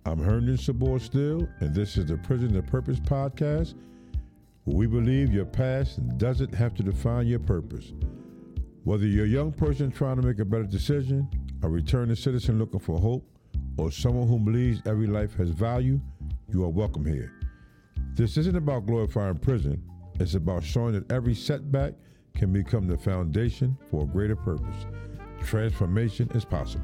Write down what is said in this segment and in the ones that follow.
I'm Herndon Sabor Still, and this is the Prison to Purpose podcast, where we believe your past doesn't have to define your purpose. Whether you're a young person trying to make a better decision, a returning citizen looking for hope, or someone who believes every life has value, you are welcome here. This isn't about glorifying prison. It's about showing that every setback can become the foundation for a greater purpose. Transformation is possible.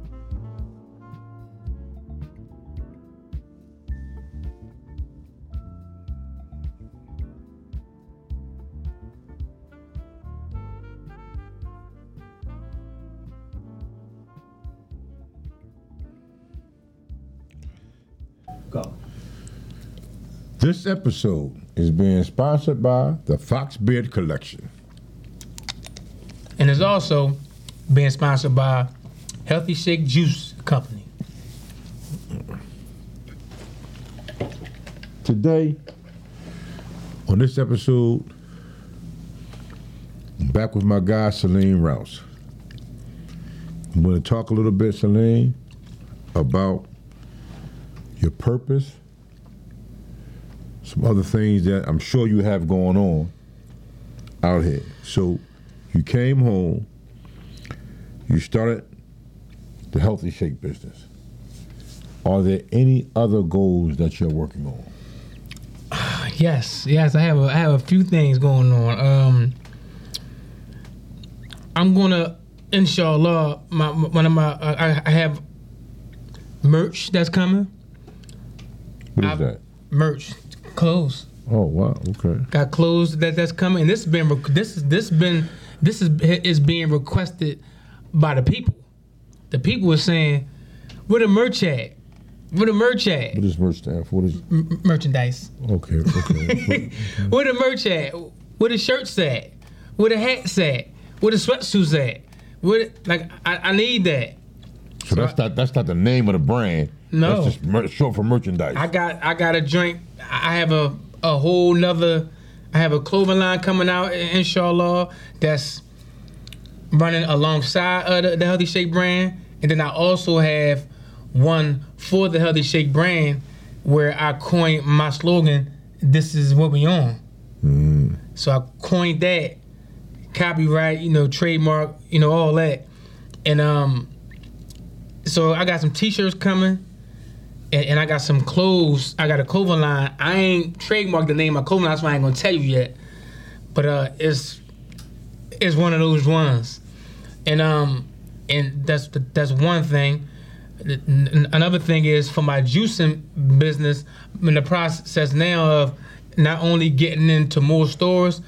Go. This episode is being sponsored by the Fox Beard Collection. And it's also being sponsored by Healthy Shake Juice Company. Today, on this episode, I'm back with my guy, Celine Rouse. I'm going to talk a little bit, Celine, about your purpose, some other things that I'm sure you have going on out here. So you came home, you started the Healthy Shake business. Are there any other goals that you're working on? Yes, I have a few things going on. I'm gonna, inshallah, I have merch that's coming. What is that? Merch, clothes. Oh wow, okay. Got clothes that's coming, and this is being requested by the people. The people are saying, "Where the merch at? Where the merch at?" What does merch stand for? What is merchandise? Okay. Where the merch at? Where the shirts at? Where the hats at? Where the sweatsuits at? I need that. So that's not the name of the brand. No, that's just short for merchandise. I got a drink. I have a whole nother. I have a clothing line coming out, inshallah, that's running alongside of the Healthy Shake brand, and then I also have one for the Healthy Shake brand where I coined my slogan, "This is what we on." So I coined that, copyright, trademark, all that, and so I got some T-shirts coming. And I got some clothes. I got a clothing line. I ain't trademarked the name of my clothing line, so I ain't gonna tell you yet. But it's one of those ones. And that's one thing. Another thing is for my juicing business, I'm in the process now of not only getting into more stores,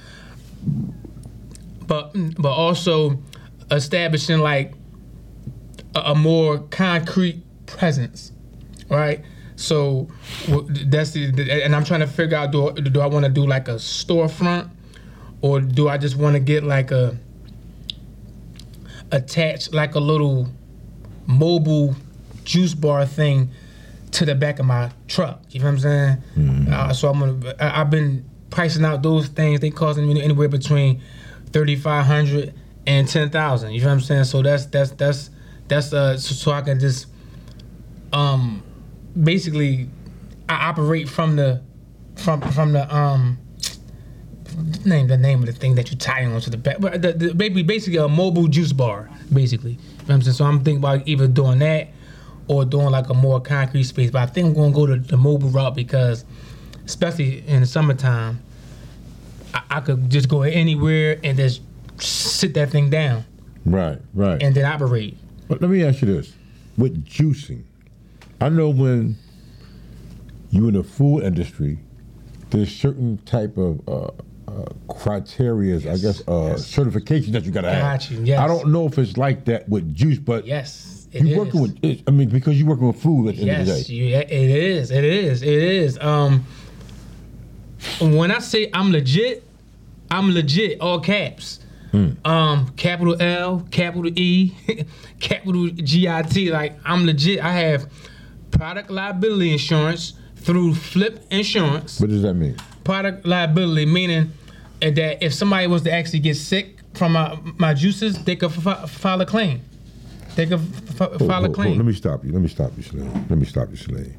but also establishing like a more concrete presence. Right, so that's and I'm trying to figure out, do I want to do like a storefront, or do I just want to get like attach like a little mobile juice bar thing to the back of my truck? You know what I'm saying? Mm-hmm. So I've been pricing out those things. They costing me anywhere between $3,500 and $10,000. You know what I'm saying? So that's so I can just basically, I operate from the name of the thing that you tie on to the back, but basically a mobile juice bar, basically. You know what I'm saying? So I'm thinking about either doing that or doing like a more concrete space. But I think I'm gonna go to the mobile route because, especially in the summertime, I could just go anywhere and just sit that thing down. Right. And then operate. But let me ask you this: with juicing, I know when you're in the food industry, there's certain type of criteria, yes, I guess, certifications that you gotta have. Got you, yes. I don't know if it's like that with juice, but yes, you working with it. I mean, because you're working with food at the end of the day. Yes, it is. When I say I'm legit, all caps. Capital L, capital E, capital GIT. Like, I'm legit. I have product liability insurance through Flip Insurance. What does that mean? Product liability meaning that if somebody was to actually get sick from my juices, they could file a claim. they can file a claim. Let me stop you, Sling.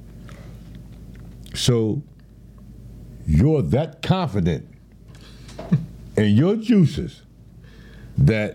So you're that confident in your juices that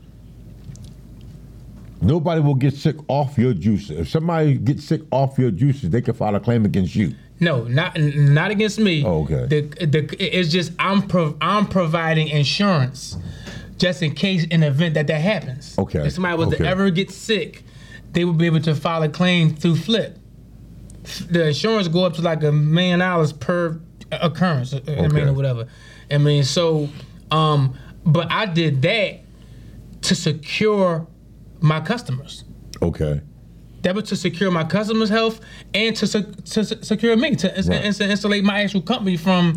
nobody will get sick off your juices. If somebody gets sick off your juices, they can file a claim against you. No, not against me. Oh, okay. It's just I'm providing insurance just in case in the event that happens. Okay. If somebody was to ever get sick, they would be able to file a claim through Flip. The insurance go up to like $1 million per occurrence. I mean, or whatever. I mean, so, but I did that to secure my customers. Okay. That was to secure my customers' health and to secure me, to insulate my actual company from,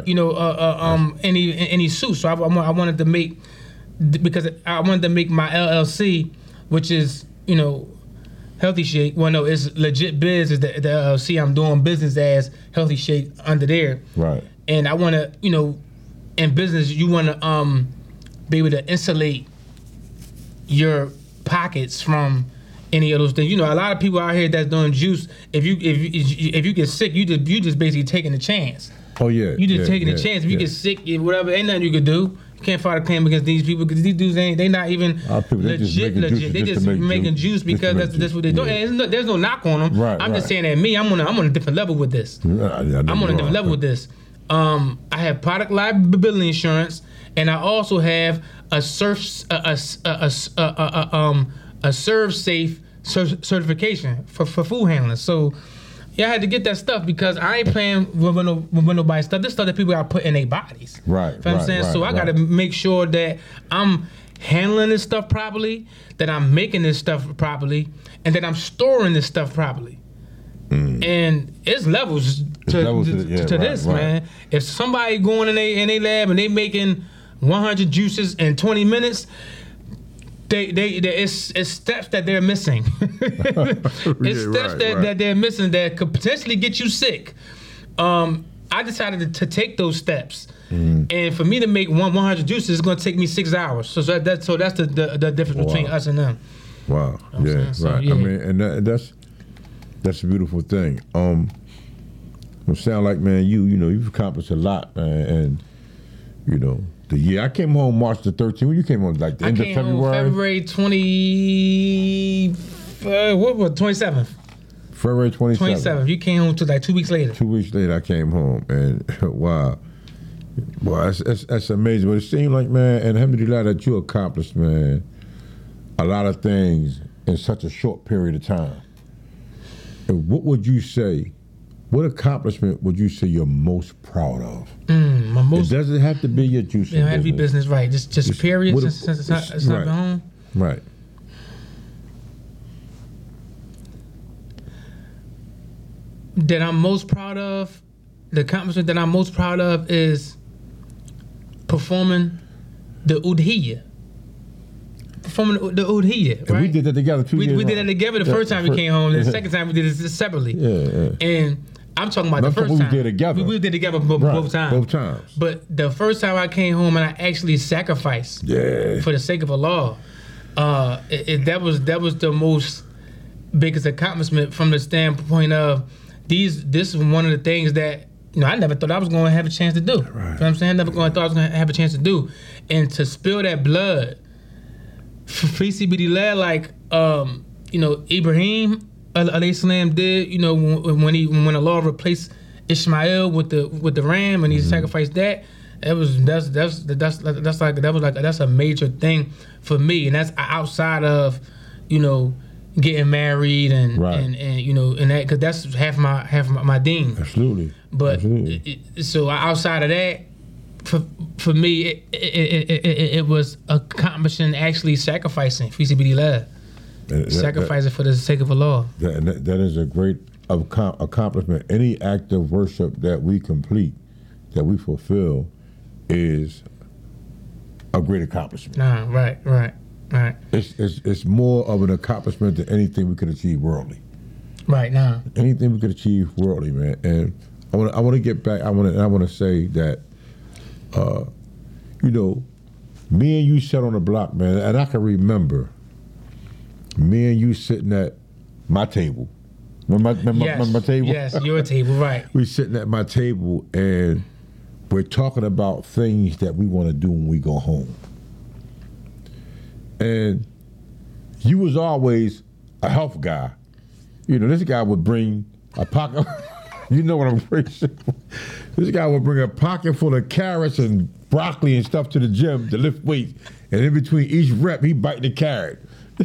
any suits. So I wanted to make, because I wanted to make my LLC, which is, Healthy Shake. Well, no, it's Legit Biz is the LLC. I'm doing business as Healthy Shake under there. Right. And I want to, in business, you want to be able to insulate your pockets from any of those things. A lot of people out here that's doing juice. If you get sick, you just basically taking a chance. Oh yeah. You just taking a chance. If you get sick, whatever, ain't nothing you could do. You can't file a claim against these people because these dudes they not even legit. They just making juice because that's what they do. And there's no knock on them. Right, I'm just saying that me, I'm on a different level with this. I'm on a different level with this. I have product liability insurance, and I also have a serve safe certification for food handling. So yeah, I had to get that stuff because I ain't playing with nobody's stuff. This stuff that people got put in their bodies. Right. You know what I'm saying? So I got to make sure that I'm handling this stuff properly, that I'm making this stuff properly, and that I'm storing this stuff properly. And it's levels to this, man. If somebody going in their lab and they making 100 juices in 20 minutes, it's steps that they're missing. It's steps that they're missing that could potentially get you sick. I decided to take those steps, and for me to make 100 juices is going to take me 6 hours. So that's the difference between us and them. Wow. Yeah. So, right. yeah. I mean, and that's a beautiful thing. It sound like, man, you've accomplished a lot, man, and the year I came home March the 13th. When you came home, like the end of February. February 27th. February 27th. 27th. You came home to like 2 weeks later. 2 weeks later, I came home, and wow, that's amazing. But it seemed like, man, and alhamdulillah that you accomplished, man, a lot of things in such a short period of time. And what would you say? What accomplishment would you say you're most proud of? It doesn't have to be your juice. It has to be business, right? Just period. Since it's not home. Right. That I'm most proud of. The accomplishment that I'm most proud of is performing the udhiyah. Performing the udhiyah, right? We did that together 2 years. We did that together the first time we came home. The second time we did it separately. Yeah. And I'm talking about the first time. We did it together. We did it together both times. Both times. But the first time I came home and I actually sacrificed for the sake of Allah, that was the most biggest accomplishment from the standpoint of this is one of the things that I never thought I was going to have a chance to do. Right. You know what I'm saying? I never thought I was going to have a chance to do. And to spill that blood for CBD Lab, like Ibrahim alayhi salam did, when Allah replaced Ishmael with the ram and he sacrificed that. That's a major thing for me, and that's outside of getting married and that, because that's half my deen. Absolutely. But so outside of that, for me, it was accomplishing, actually sacrificing fi sabilillah, sacrificing for the sake of Allah. That is a great accomplishment. Any act of worship that we complete, that we fulfill, is a great accomplishment. Right. It's more of an accomplishment than anything we could achieve worldly. Right now. Anything we could achieve worldly, man. And I want to get back. I want to say that, me and you sat on the block, man, and I can remember me and you sitting at my table. Remember my table? Yes, your table, right. We sitting at my table and we're talking about things that we want to do when we go home. And you was always a health guy. You know, this guy would bring a pocket. You know what I'm saying? This guy would bring a pocket full of carrots and broccoli and stuff to the gym to lift weights. And in between each rep, he bite the carrot. He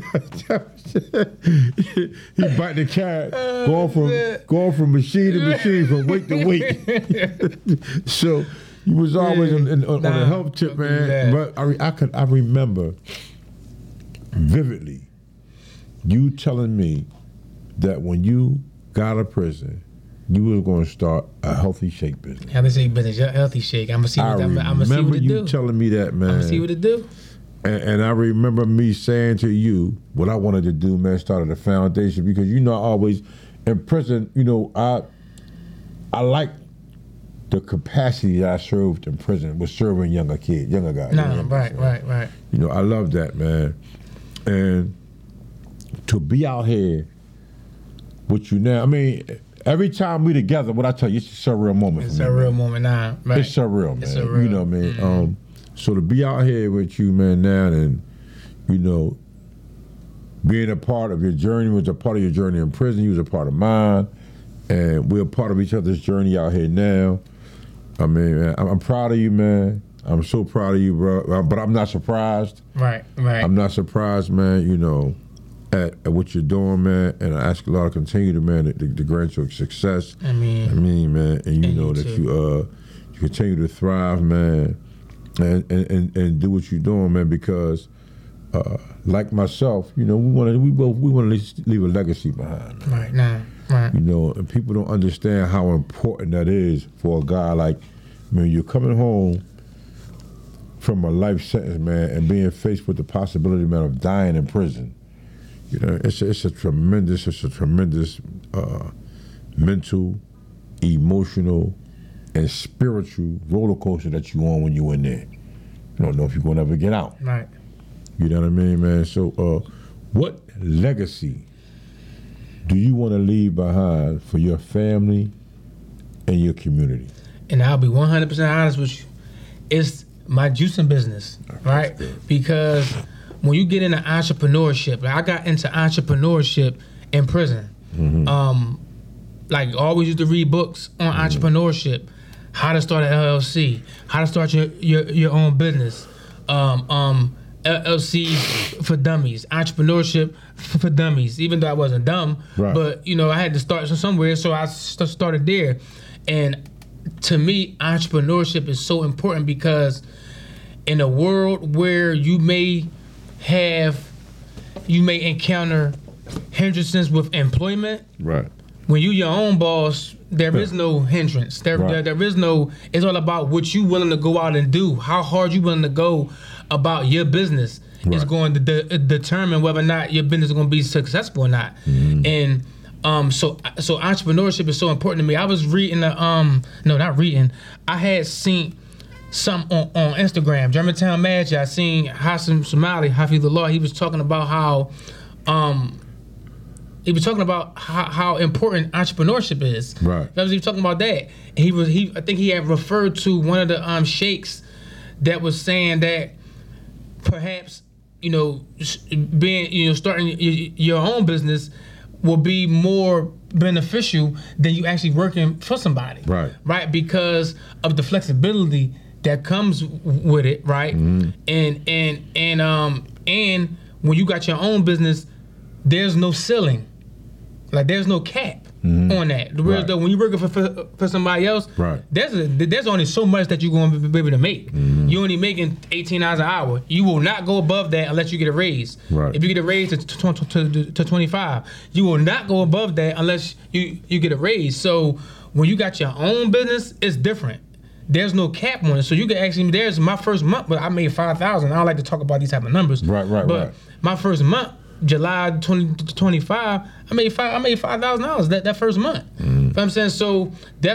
bite the carrot, going from machine to machine, from weight to weight. So he was always on a health tip, man. But I remember vividly you telling me that when you got out of prison, you were going to start a healthy shake business. Healthy shake. I'm gonna see what it do. I remember you telling me that, man. I'm gonna see what it do. And I remember me saying to you what I wanted to do, man, started a foundation, because you know I always in prison, you know, I like the capacity that I served in prison was serving younger guys. Right. You know, I love that, man. And to be out here with you now, I mean, every time we together, what I tell you, it's a surreal moment. It's a real moment now, right? It's surreal, man. It's surreal. You know what I mean? Mm-hmm. So to be out here with you, man, now, and you know, being a part of your journey, was a part of your journey in prison. You was a part of mine, and we're a part of each other's journey out here now. I mean, man, I'm proud of you, man. I'm so proud of you, bro. But I'm not surprised. Right. I'm not surprised, man. You know, at what you're doing, man. And I ask Allah to continue to, man, to grant you success. I mean, man, and you know that you continue to thrive, man. And do what you're doing, man, because like myself, you know, we want to leave a legacy behind, man. Right. You know, and people don't understand how important that is for a guy like, man, you're coming home from a life sentence, man, and being faced with the possibility, man, of dying in prison. You know, it's a tremendous mental, emotional, and spiritual roller coaster that you on when you in there. You don't know if you're going to ever get out. Right. You know what I mean, man? So what legacy do you want to leave behind for your family and your community? And I'll be 100% honest with you. It's my juicing business, right? Because when you get into entrepreneurship, like I got into entrepreneurship in prison. Mm-hmm. Like always used to read books on entrepreneurship. How to start an LLC, how to start your own business, LLC for dummies, entrepreneurship for dummies. Even though I wasn't dumb, right. But you know I had to start somewhere, so I started there. And to me, entrepreneurship is so important because in a world where you may encounter hindrances with employment, right? When you your own boss, there is no hindrance. There is no. It's all about what you willing to go out and do. How hard you willing to go about your business is going to determine whether or not your business is going to be successful or not. Mm-hmm. And so entrepreneurship is so important to me. I was reading I had seen some on Instagram, Germantown Magic. I seen Hassan Somali, Hafizullah. He was talking about how. He was talking about how important entrepreneurship is. Right. He was talking about that. And I think he had referred to one of the sheikhs that was saying that perhaps, you know, starting your own business will be more beneficial than you actually working for somebody. Right. Right. Because of the flexibility that comes with it. Right. Mm-hmm. And when you got your own business, there's no ceiling. Like there's no cap on that. Whereas though when you're working for somebody else, there's only so much that you're going to be able to make. Mm-hmm. You're only making $18 an hour. You will not go above that unless you get a raise. Right. If you get a raise to 25, you will not go above that unless you get a raise. So when you got your own business, it's different. There's no cap on it. So you can actually, there's my first month, but I made $5,000. I don't like to talk about these type of numbers. But my first month, July 2025, I made $5,000 that first month. Mm-hmm. You know what I'm saying? So that's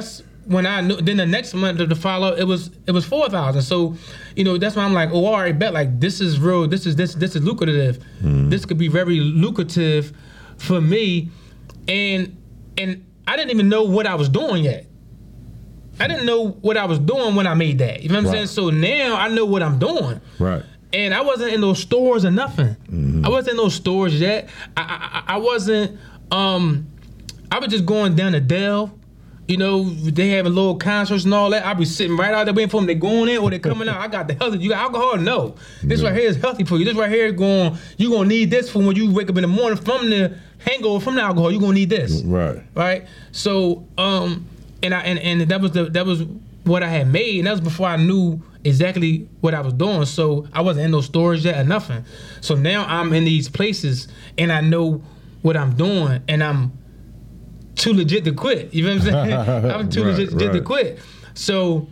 when I knew, then the next month to follow, it was 4,000. So, that's why I'm like, oh, all right, bet, like, this is real. This is lucrative. This could be very lucrative for me, and I didn't even know what I was doing yet. I didn't know what I was doing when I made that. You know what I'm saying? So now I know what I'm doing. Right. And I wasn't in those stores or nothing. I wasn't in those stores yet. I wasn't. I was just going down to Dell. They having little concerts and all that. I be sitting right out there waiting for them. They going in or they coming out. I got the healthy. You got alcohol? No. This right here is healthy for you. This right here is you gonna need this for when you wake up in the morning from the hangover from the alcohol. You gonna need this. Right. Right. So and that was what I had made, and that was before I knew exactly what I was doing. So I wasn't in those stores yet or nothing. So now I'm in these places and I know what I'm doing, and I'm too legit to quit. You know what I'm saying? I'm too legit to quit. So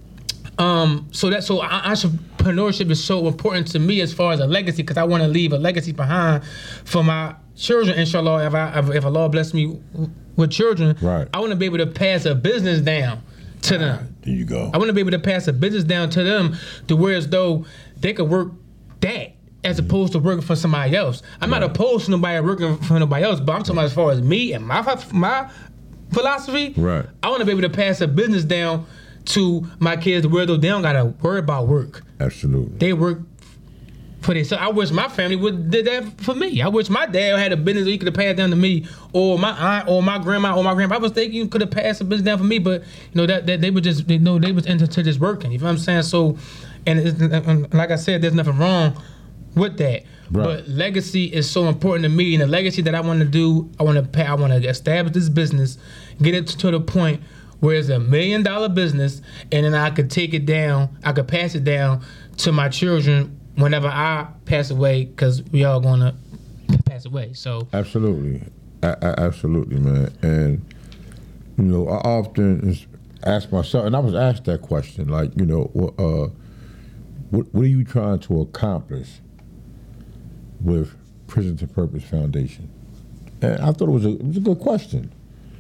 entrepreneurship is so important to me as far as a legacy, because I want to leave a legacy behind for my children. Inshallah, if Allah bless me with children, I want to be able to pass a business down to them. There you go. I want to be able to pass a business down to them to where as though they could work that as opposed to working for somebody else. I'm not opposed to nobody working for nobody else, but I'm talking about as far as me and my philosophy. Right. I want to be able to pass a business down to my kids where they don't got to worry about work. Absolutely. They work for themselves. So I wish my family did that for me. I wish my dad had a business that he could have passed down to me, or my aunt, or my grandma, or my grandpa. I was thinking you could have passed a business down for me, but that they were just they was into just working. You know what I'm saying? So, and like I said, there's nothing wrong with that. Right. But legacy is so important to me, and the legacy that I want to do, I want to establish this business, get it to the point where it's $1 million business, and then I could take it down, I could pass it down to my children whenever I pass away, because we all gonna pass away. So absolutely, absolutely, man. And I often ask myself, and I was asked that question, like, what are you trying to accomplish with Prison to Purpose Foundation? And I thought it was a good question,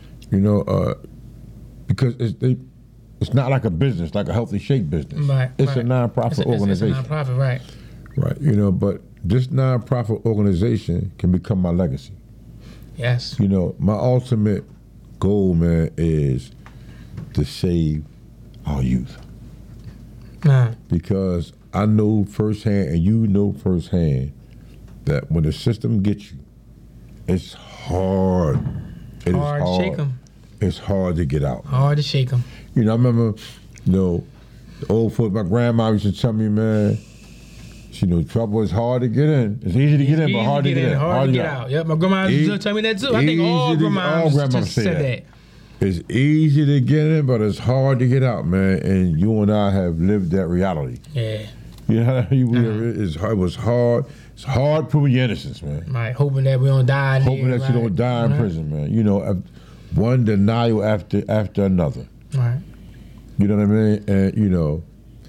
because it's not like a business, like a Healthy Shake business. Right. It's a nonprofit organization. It's a nonprofit, right. Right, but this nonprofit organization can become my legacy. Yes. My ultimate goal, man, is to save our youth. Because I know firsthand, and you know firsthand, that when the system gets you, it's hard. It is hard to shake them. It's hard to get out. Hard to shake them. I remember, the old folks, my grandma used to tell me, man, trouble is hard to get in. It's easy to get in, but hard to get in. Hard to get out. Yep, my grandma used to tell me that too. I think all grandmas said that. It's easy to get in, but it's hard to get out, man. And you and I have lived that reality. Yeah. It was hard. It's hard proving your innocence, man. Right, hoping that we don't die. Hoping that you don't die in prison, man. One denial after another. Right. You know what I mean? And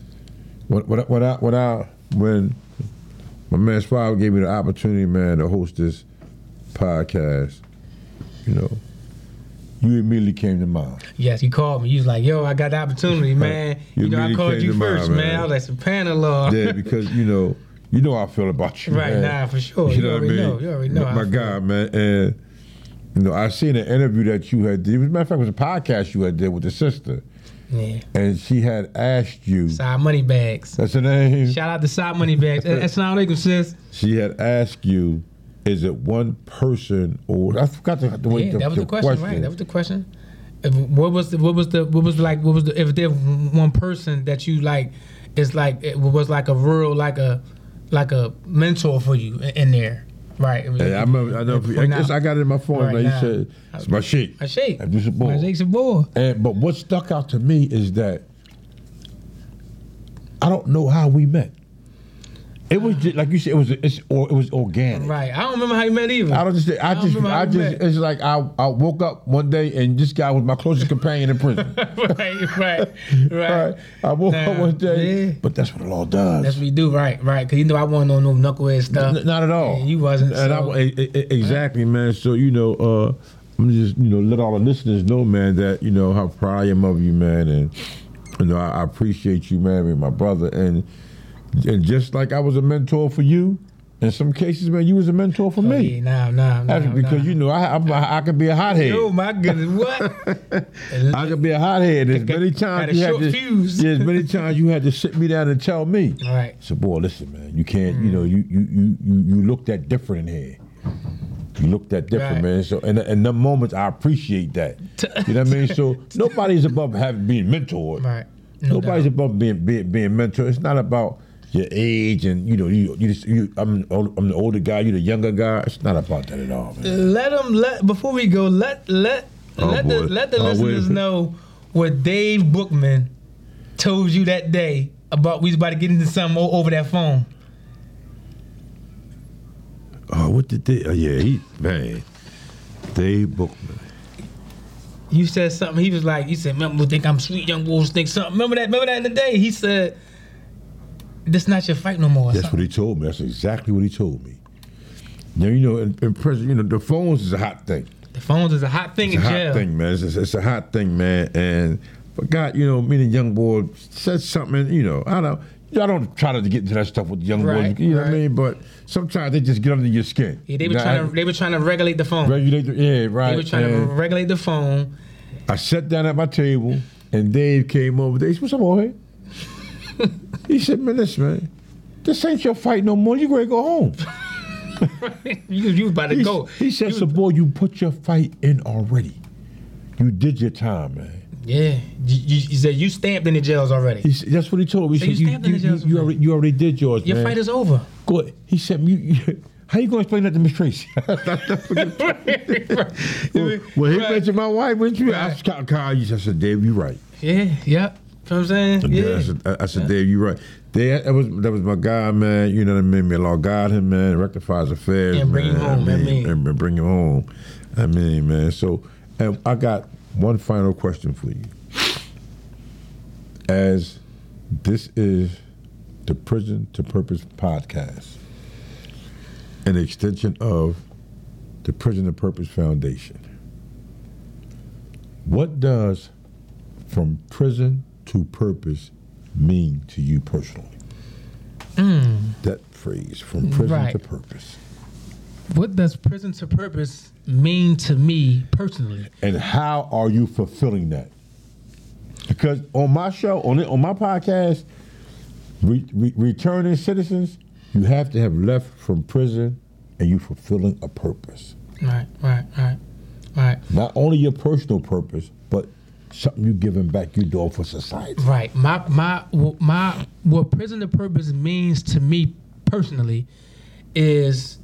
when my man Spivey gave me the opportunity, man, to host this podcast, you immediately came to mind. Yes, you called me. You was like, yo, I got the opportunity, man. I called you first, man. I was like, subhanAllah. Yeah, because, you know how I feel about you, right, man. Nah, for sure. You already know. You already know. My God, man. And, I seen an interview that you had did. As a matter of fact, it was a podcast you had did with the sister. Yeah. And she had asked you. Side Money Bags. That's her name? Shout out to Side Money Bags. Assalamu alaikum, sis. She had asked you, is it one person or I forgot the that was the question, right? That was the question. What was if there's one person that you like is like it was like a real like a mentor for you in there, right? I got it in my phone. Right, you said it's my sheikh. My sheikh. Abdul Sabor. My sheikh Sabor. But what stuck out to me is that I don't know how we met. It was just, like you said. It was organic. Right. I don't remember how you met either. It's like I woke up one day and this guy was my closest companion in prison. right. I woke up one day, but that's what the law does. That's what you do, right? Because I wasn't on no knucklehead stuff. Not at all. And you wasn't. And exactly, man. So I'm just, let all the listeners know, man, that, how proud I am of you, man. And, I appreciate you, man, being my brother. And just like I was a mentor for you, in some cases, man, you was a mentor for me. Nah. Because, I could be a hothead. Oh, my goodness, what? I could be a hothead. There's many times you had to sit me down and tell me. All right. So, boy, listen, man, you can't, you look that different in here. You look that different, man. So, in the moments, I appreciate that. You know what I mean? So, nobody's above being mentored. Right. Nobody's above being mentored. It's not about your age and I'm the older guy, you're the younger guy. It's not about that at all, man. Before we go, let the listeners know what Dave Bookman told you that day about we was about to get into something over that phone. Oh, what did Dave Bookman. You said something. He was like, you said, "Remember, think I'm sweet, young boys think something." Remember that in the day. He said, "This not your fight no more." That's what he told me. That's exactly what he told me. Now, in prison, the phones is a hot thing. The phones is a hot thing in jail. It's a hot thing, man. It's a hot thing, man. And forgot, me and the young boy said something, I don't try to get into that stuff with the young boys, what I mean? But sometimes they just get under your skin. Yeah, they were trying to regulate the phone. They were trying to regulate the phone. I sat down at my table, and Dave came over there. He said, "What's up, boy?" He said, "Man, listen, man, this ain't your fight no more. You ready to go home." you about to go. He said, "So, boy, you put your fight in already. You did your time, man." Yeah, you said you stamped in the jails already. That's what he told me. He said, you stamped in the jails already. You already did yours, Your man. fight is over. Good. He said, how you going to explain that to Miss Tracy? Well, he mentioned my wife, wouldn't you? I said, "Dave, you right." Yeah, yep. You know what I'm saying? Yeah. I said, "Dave, you right." That was my guy, man. You know what I mean? May Lord guide him, man. Rectify his affairs, and bring him home. And bring him home. I mean, man. So, I got one final question for you. As this is the Prison to Purpose podcast, an extension of the Prison to Purpose Foundation, what does from prison to purpose mean to you personally? That phrase, from prison to purpose. What does prison to purpose mean to me personally? And how are you fulfilling that? Because on my show, on my podcast, Returning Citizens, you have to have left from prison and you fulfilling a purpose. Right. Not only your personal purpose, but something you're giving back, you're doing for society. Right. What prison to purpose means to me personally is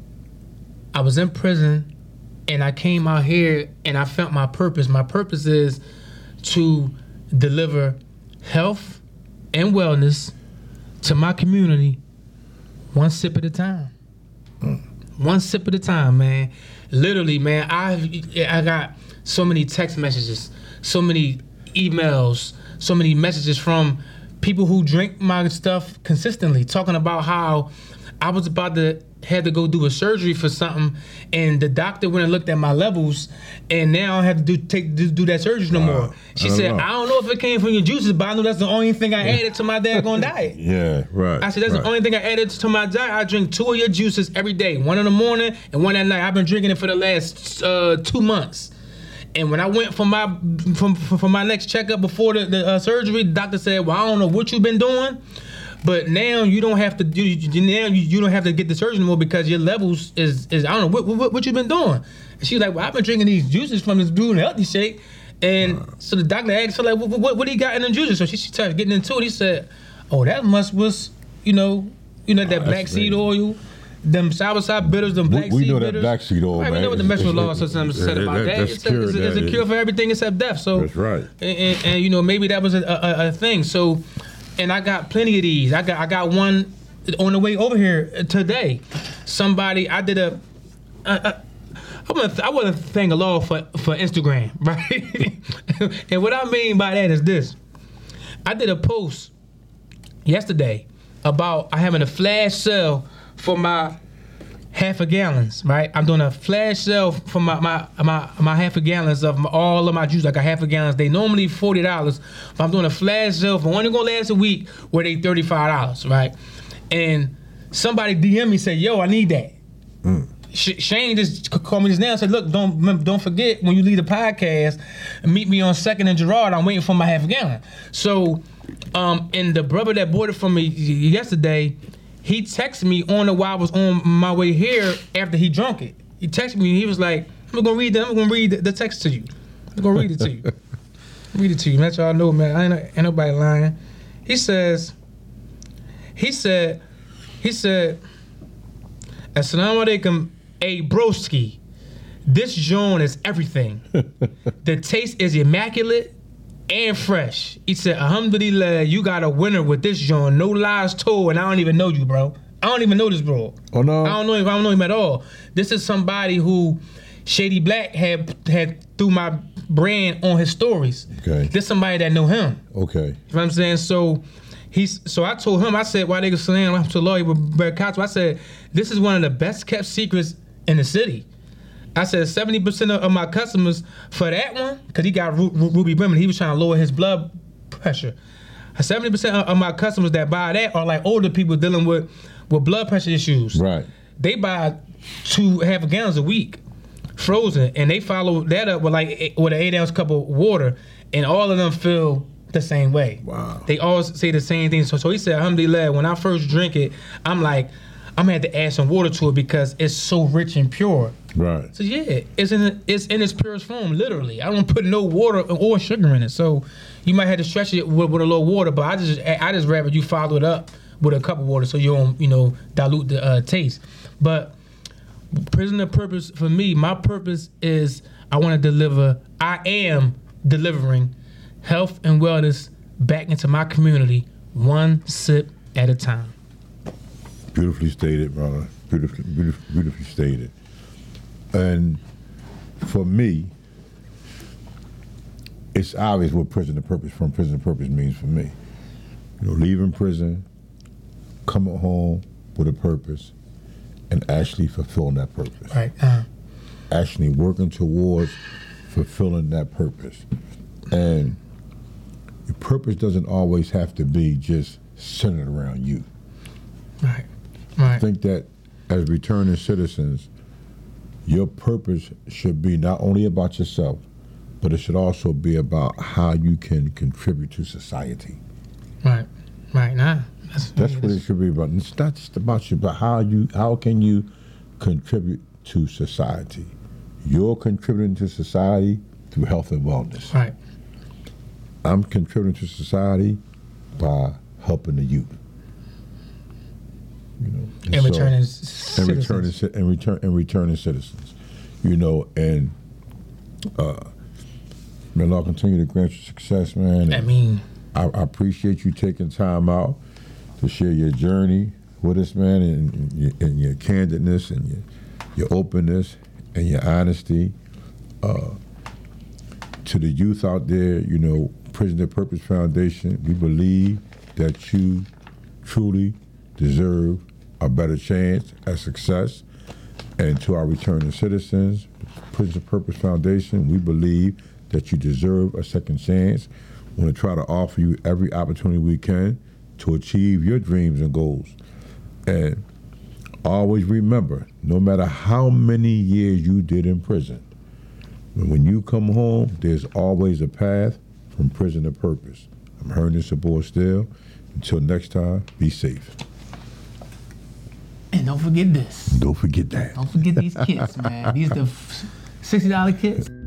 I was in prison and I came out here and I felt my purpose. My purpose is to deliver health and wellness to my community one sip at a time. One sip at a time, man. Literally, man, I got so many text messages, so many emails, so many messages from people who drink my stuff consistently, talking about how I was had to go do a surgery for something, and the doctor went and looked at my levels, and now I have to do that surgery no more. She said, "I don't know if it came from your juices, but I know that's the only thing I added to my daggone diet." Yeah, right. I said, "That's the only thing I added to my diet. I drink 2 of your juices every day, one in the morning and one at night. I've been drinking it for the last 2 months." And when I went for my next checkup before the surgery, the doctor said, "Well, I don't know what you've been doing, but now you don't have to do. Now you don't have to get the surgery anymore because your levels is I don't know what you've been doing." And she was like, "Well, I've been drinking these juices from this Blue and Healthy Shake." And so the doctor asked her like, "What do you got in the juices?" So she started getting into it. He said, "Oh, that was that black seed oil." Them soursop bitters, them black seed bitters. We know that black seed oil, man. We know what the medical law said about that. It's a cure for everything except death. So that's right. And maybe that was a thing. So, and I got plenty of these. I got one on the way over here today. I want to thank Allah for Instagram, right? And what I mean by that is this. I did a post yesterday about I having a flash sale for my half a gallons, right? I'm doing a flash sale for my half a gallons of all of my juice. I got half a gallons. They normally $40, but I'm doing a flash sale for only gonna last a week where they $35, right? And somebody DM me said, "Yo, I need that." Shane just called me just now and said, "Look, don't forget when you leave the podcast, meet me on 2nd and Girard. I'm waiting for my half a gallon." So, and the brother that bought it from me yesterday, he texted me on the while I was on my way here after he drunk it. He texted me. He was like, I'm gonna read the text to you. I'm gonna read it to you. Read it to you. That's all I know, man. Ain't nobody lying. He said, "Assalamu alaikum, a broski. This joint is everything. The taste is immaculate and fresh." He said, "Alhamdulillah, you got a winner with this joint. No lies told, and I don't even know you, bro. I don't even know this bro. Oh no, I don't know him at all. This is somebody who Shady Black had threw my brand on his stories. Okay, this somebody that know him. Okay, you know what I'm saying? So I told him, I said, "Why they salam to lawyer with Barakatu?" I said, "This is one of the best kept secrets in the city." I said 70% of my customers for that one, because he got Ruby Brim and he was trying to lower his blood pressure. 70% of my customers that buy that are like older people dealing with blood pressure issues. Right. They buy 2 half gallons a week, frozen, and they follow that up with an 8-ounce cup of water, and all of them feel the same way. Wow. They all say the same thing. So he said, alhamdulillah, when I first drink it, I'm like, I'm gonna have to add some water to it because it's so rich and pure. Right. So yeah, it's in its purest form, literally. I don't put no water or sugar in it. So you might have to stretch it with a little water, but I just rather you follow it up with a cup of water so you don't, dilute the taste. But Prison of Purpose, for me, my purpose is I am delivering health and wellness back into my community, one sip at a time. Beautifully stated, brother. Beautifully stated. And for me, it's obvious what Prison of Purpose means for me. Leaving prison, coming home with a purpose, and actually fulfilling that purpose. Right. Actually working towards fulfilling that purpose. And your purpose doesn't always have to be just centered around you. Right. I think that as returning citizens, your purpose should be not only about yourself, but it should also be about how you can contribute to society. Right. That's what it should be about. It's not just about you, but how can you contribute to society? You're contributing to society through health and wellness. Right. I'm contributing to society by helping the youth. And returning citizens. Returning citizens. And may Allah continue to grant you success, man. I appreciate you taking time out to share your journey with us, man, and your candidness and your openness and your honesty. To the youth out there, Prison of Purpose Foundation, we believe that you truly deserve a better chance at success. And to our returning citizens, Prison of Purpose Foundation, we believe that you deserve a second chance. We want to try to offer you every opportunity we can to achieve your dreams and goals. And always remember, no matter how many years you did in prison, when you come home, there's always a path from prison to purpose. I'm Hernan Sabor Still. Until next time, be safe. And don't forget this. Don't forget that. Don't forget these kits, man. These the $60 kits.